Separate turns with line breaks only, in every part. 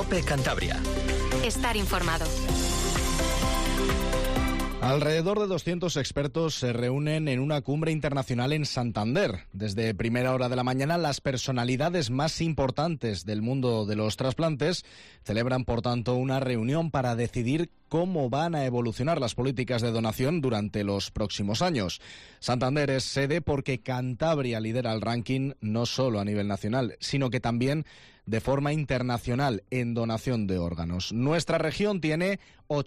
COPE Cantabria.
Estar informado.
Alrededor de 200 expertos se reúnen en una cumbre internacional en Santander. Desde primera hora de la mañana, las personalidades más importantes del mundo de los trasplantes celebran, por tanto, una reunión para decidir cómo van a evolucionar las políticas de donación durante los próximos años. Santander es sede porque Cantabria lidera el ranking no solo a nivel nacional, sino que también de forma internacional en donación de órganos. Nuestra región tiene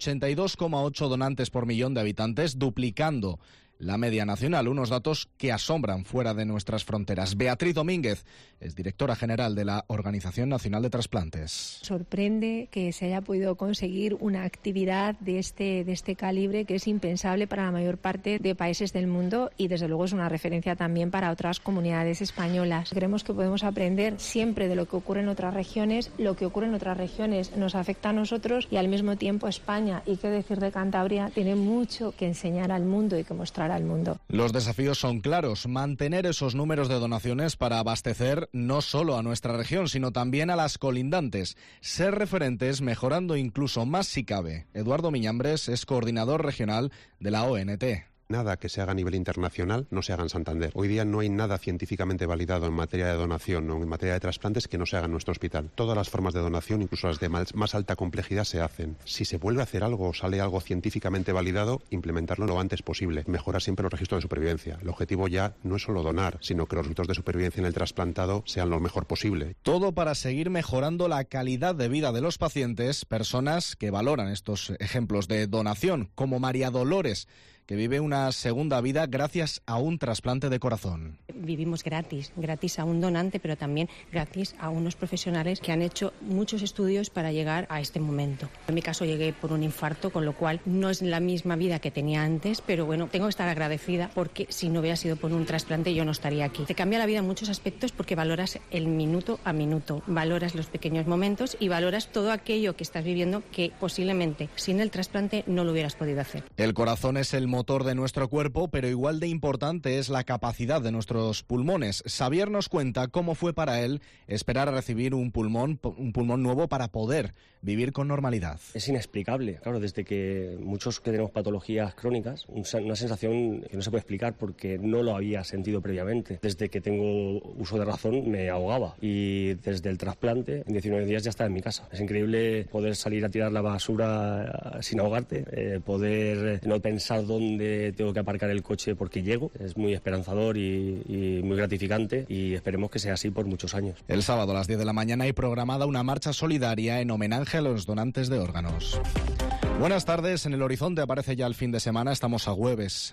82,8 donantes por millón de habitantes, duplicando la media nacional, unos datos que asombran fuera de nuestras fronteras. Beatriz Domínguez es directora general de la Organización Nacional de Trasplantes.
Sorprende que se haya podido conseguir una actividad de este calibre, que es impensable para la mayor parte de países del mundo, y desde luego es una referencia también para otras comunidades españolas. Creemos que podemos aprender siempre de lo que ocurre en otras regiones. Lo que ocurre en otras regiones nos afecta a nosotros y al mismo tiempo España, y qué decir de Cantabria, tiene mucho que enseñar al mundo y que mostrar al mundo.
Los desafíos son claros: mantener esos números de donaciones para abastecer no solo a nuestra región, sino también a las colindantes. Ser referentes, mejorando incluso más si cabe. Eduardo Miñambres es coordinador regional de la ONT.
Nada que se haga a nivel internacional no se haga en Santander. Hoy día no hay nada científicamente validado en materia de donación o en materia de trasplantes que no se haga en nuestro hospital. Todas las formas de donación, incluso las de más alta complejidad, se hacen. Si se vuelve a hacer algo o sale algo científicamente validado, implementarlo lo antes posible. Mejora siempre los registros de supervivencia. El objetivo ya no es solo donar, sino que los resultados de supervivencia en el trasplantado sean lo mejor posible.
Todo para seguir mejorando la calidad de vida de los pacientes, personas que valoran estos ejemplos de donación, como María Dolores, que vive una segunda vida gracias a un trasplante de corazón.
Vivimos gratis a un donante, pero también gratis a unos profesionales que han hecho muchos estudios para llegar a este momento. En mi caso llegué por un infarto, con lo cual no es la misma vida que tenía antes, pero bueno, tengo que estar agradecida porque si no hubiera sido por un trasplante yo no estaría aquí. Te cambia la vida en muchos aspectos porque valoras el minuto a minuto, valoras los pequeños momentos y valoras todo aquello que estás viviendo que posiblemente sin el trasplante no lo hubieras podido hacer.
El corazón es el motor de nuestro cuerpo, pero igual de importante es la capacidad de nuestros pulmones. Xavier nos cuenta cómo fue para él esperar a recibir un pulmón nuevo para poder vivir con normalidad.
Es inexplicable, claro, desde que muchos que tenemos patologías crónicas, una sensación que no se puede explicar porque no lo había sentido previamente. Desde que tengo uso de razón me ahogaba y desde el trasplante en 19 días ya estaba en mi casa. Es increíble poder salir a tirar la basura sin ahogarte, poder no pensar dónde tengo que aparcar el coche porque llego. Es muy esperanzador y muy gratificante y esperemos que sea así por muchos años.
El sábado a las 10 de la mañana hay programada una marcha solidaria en homenaje a los donantes de órganos. Buenas tardes. En el horizonte aparece ya el fin de semana. Estamos a jueves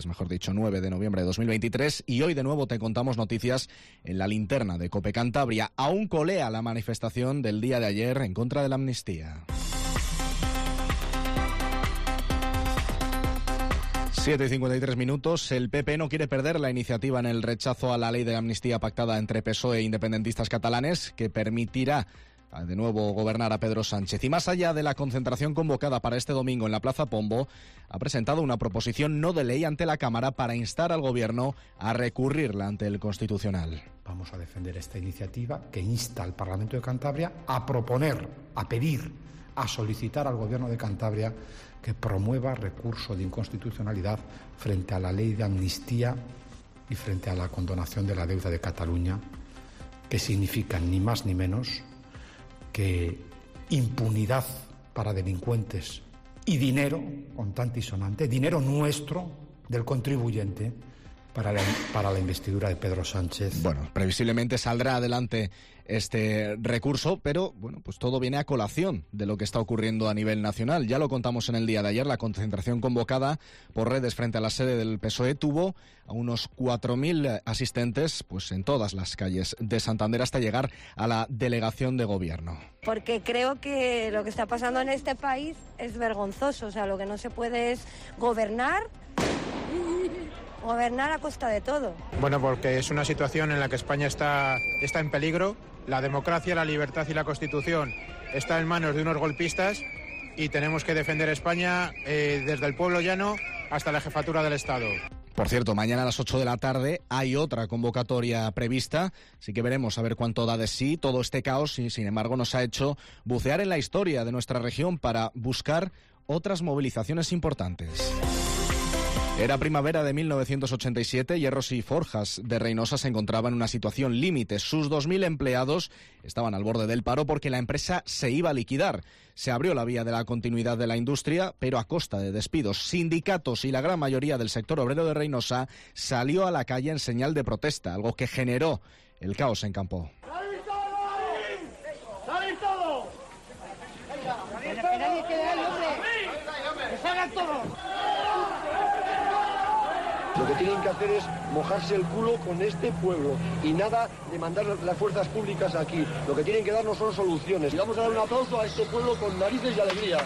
9 de noviembre de 2023 y hoy de nuevo te contamos noticias en la linterna de COPE Cantabria. Aún colea la manifestación del día de ayer en contra de la amnistía. 7:53 minutos. El PP no quiere perder la iniciativa en el rechazo a la ley de amnistía pactada entre PSOE e independentistas catalanes, que permitirá de nuevo gobernar a Pedro Sánchez. Y más allá de la concentración convocada para este domingo en la Plaza Pombo, ha presentado una proposición no de ley ante la Cámara para instar al Gobierno a recurrirla ante el Constitucional.
Vamos a defender esta iniciativa que insta al Parlamento de Cantabria a proponer, a pedir, a solicitar al Gobierno de Cantabria que promueva recurso de inconstitucionalidad frente a la ley de amnistía y frente a la condonación de la deuda de Cataluña, que significan ni más ni menos que impunidad para delincuentes y dinero, contante y sonante, dinero nuestro, del contribuyente, para la investidura de Pedro Sánchez.
Bueno, previsiblemente saldrá adelante este recurso, pero bueno, pues todo viene a colación de lo que está ocurriendo a nivel nacional. Ya lo contamos en el día de ayer, la concentración convocada por redes frente a la sede del PSOE tuvo a unos 4.000 asistentes pues en todas las calles de Santander hasta llegar a la delegación de gobierno.
Porque creo que lo que está pasando en este país es vergonzoso, o sea, lo que no se puede es gobernar a costa de todo.
Bueno, porque es una situación en la que España está en peligro. La democracia, la libertad y la Constitución está en manos de unos golpistas y tenemos que defender España desde el pueblo llano hasta la jefatura del Estado.
Por cierto, mañana a las 8 de la tarde hay otra convocatoria prevista, así que veremos a ver cuánto da de sí todo este caos y, sin embargo, nos ha hecho bucear en la historia de nuestra región para buscar otras movilizaciones importantes. Era primavera de 1987, Hierros y Forjas de Reinosa se encontraba en una situación límite. Sus 2.000 empleados estaban al borde del paro porque la empresa se iba a liquidar. Se abrió la vía de la continuidad de la industria, pero a costa de despidos. Sindicatos y la gran mayoría del sector obrero de Reinosa salió a la calle en señal de protesta, algo que generó el caos en campo.
¡Salen todos! ¡Que nadie quede ahí, hombre! ¡Que salgan todos!
Lo que tienen que hacer es mojarse el culo con este pueblo y nada de mandar las fuerzas públicas aquí. Lo que tienen que darnos son soluciones. Y vamos a dar un aplauso a este pueblo con narices y alegría.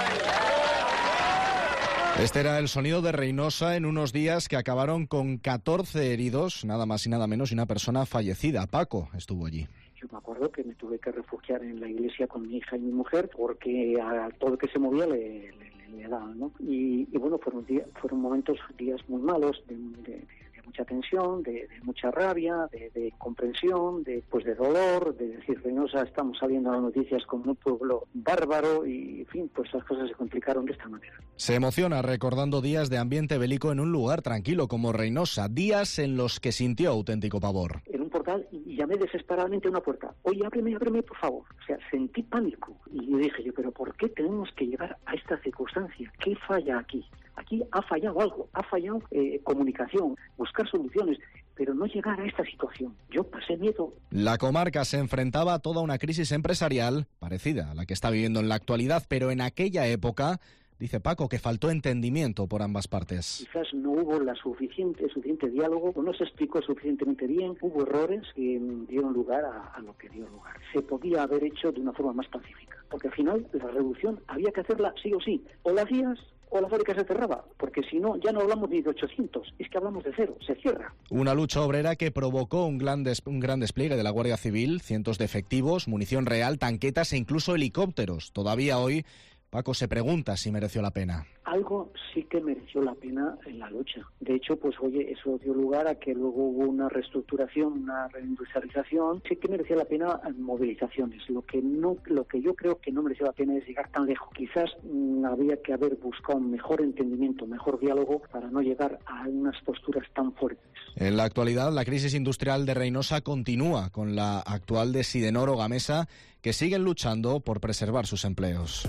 Este era el sonido de Reinosa en unos días que acabaron con 14 heridos, nada más y nada menos, y una persona fallecida. Paco estuvo allí.
Yo me acuerdo que me tuve que refugiar en la iglesia con mi hija y mi mujer porque a todo el que se movía le daban, ¿no? Y bueno, fueron días muy malos, de mucha tensión, de mucha rabia, de comprensión, de dolor, de decir, Reinosa, estamos saliendo a las noticias como un pueblo bárbaro y, en fin, pues las cosas se complicaron de esta manera.
Se emociona recordando días de ambiente bélico en un lugar tranquilo como Reinosa, días en los que sintió auténtico pavor.
En un portal y llamé desesperadamente a una puerta. Oye, ábreme, por favor. O sea, sentí pánico. Y yo dije, pero ¿por qué tenemos que llegar a esta circunstancia? ¿Qué falla aquí? Aquí ha fallado algo, ha fallado comunicación, buscar soluciones, pero no llegar a esta situación. Yo pasé miedo.
La comarca se enfrentaba a toda una crisis empresarial parecida a la que está viviendo en la actualidad, pero en aquella época, dice Paco, que faltó entendimiento por ambas partes.
Quizás no hubo suficiente diálogo, no se explicó suficientemente bien, hubo errores que dieron lugar a lo que dio lugar. Se podía haber hecho de una forma más pacífica, porque al final la revolución había que hacerla sí o sí, o la hacías o la fábrica se cerraba, porque si no, ya no hablamos ni de 800, es que hablamos de cero, se cierra.
Una lucha obrera que provocó un gran despliegue de la Guardia Civil, cientos de efectivos, munición real, tanquetas e incluso helicópteros. Todavía hoy, Paco se pregunta si mereció la pena.
Algo sí que mereció la pena en la lucha. De hecho, pues oye, eso dio lugar a que luego hubo una reestructuración, una reindustrialización. Sí que merecía la pena movilizaciones. Lo que yo creo que no mereció la pena es llegar tan lejos. Quizás había que haber buscado un mejor entendimiento, mejor diálogo para no llegar a unas posturas tan fuertes.
En la actualidad, la crisis industrial de Reinosa continúa con la actual de Sidenor Gamesa, que siguen luchando por preservar sus empleos.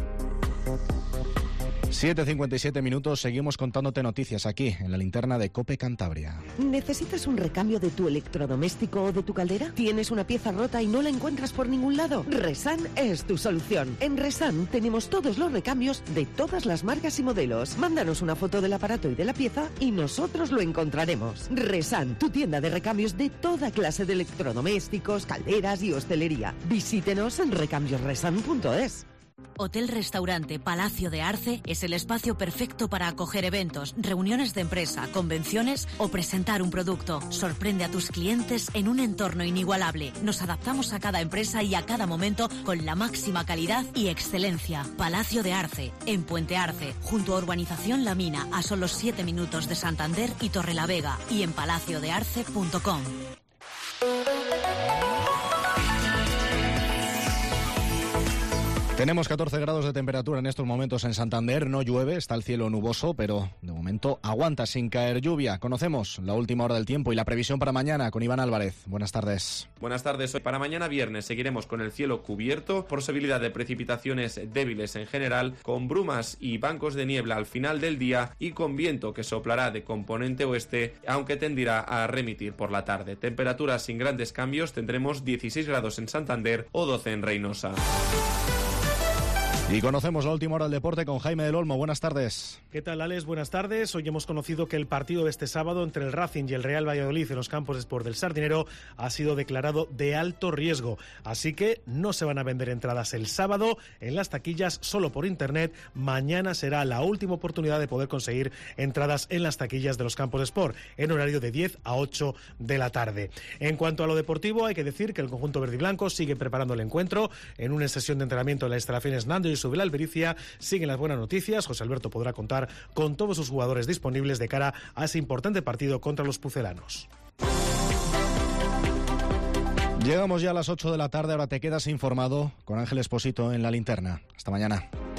7:57 minutos, seguimos contándote noticias aquí, en la linterna de COPE Cantabria.
¿Necesitas un recambio de tu electrodoméstico o de tu caldera? ¿Tienes una pieza rota y no la encuentras por ningún lado? Resan es tu solución. En Resan tenemos todos los recambios de todas las marcas y modelos. Mándanos una foto del aparato y de la pieza y nosotros lo encontraremos. Resan, tu tienda de recambios de toda clase de electrodomésticos, calderas y hostelería. Visítenos en recambiosresan.es.
Hotel-restaurante Palacio de Arce es el espacio perfecto para acoger eventos, reuniones de empresa, convenciones o presentar un producto. Sorprende a tus clientes en un entorno inigualable. Nos adaptamos a cada empresa y a cada momento con la máxima calidad y excelencia. Palacio de Arce, en Puente Arce, junto a Urbanización La Mina, a solo 7 minutos de Santander y Torrelavega, y en palaciodearce.com.
Tenemos 14 grados de temperatura en estos momentos en Santander, no llueve, está el cielo nuboso, pero de momento aguanta sin caer lluvia. Conocemos la última hora del tiempo y la previsión para mañana con Iván Álvarez. Buenas tardes.
Buenas tardes. Para mañana viernes seguiremos con el cielo cubierto, posibilidad de precipitaciones débiles en general, con brumas y bancos de niebla al final del día y con viento que soplará de componente oeste, aunque tendirá a remitir por la tarde. Temperaturas sin grandes cambios, tendremos 16 grados en Santander o 12 en Reinosa.
Y conocemos la última hora del deporte con Jaime del Olmo. Buenas tardes.
¿Qué tal, Alex? Buenas tardes. Hoy hemos conocido que el partido de este sábado entre el Racing y el Real Valladolid en los campos de Sport del Sardinero ha sido declarado de alto riesgo. Así que no se van a vender entradas el sábado en las taquillas, solo por internet. Mañana será la última oportunidad de poder conseguir entradas en las taquillas de los campos de Sport en horario de 10 a 8 de la tarde. En cuanto a lo deportivo, hay que decir que el conjunto verde y blanco sigue preparando el encuentro en una sesión de entrenamiento en las instalaciones Nando y sobre la Albericia siguen las buenas noticias. José Alberto podrá contar con todos sus jugadores disponibles de cara a ese importante partido contra los pucelanos.
Llegamos ya a las 8 de la tarde, ahora te quedas informado con Ángel Expósito en La Linterna. Hasta mañana.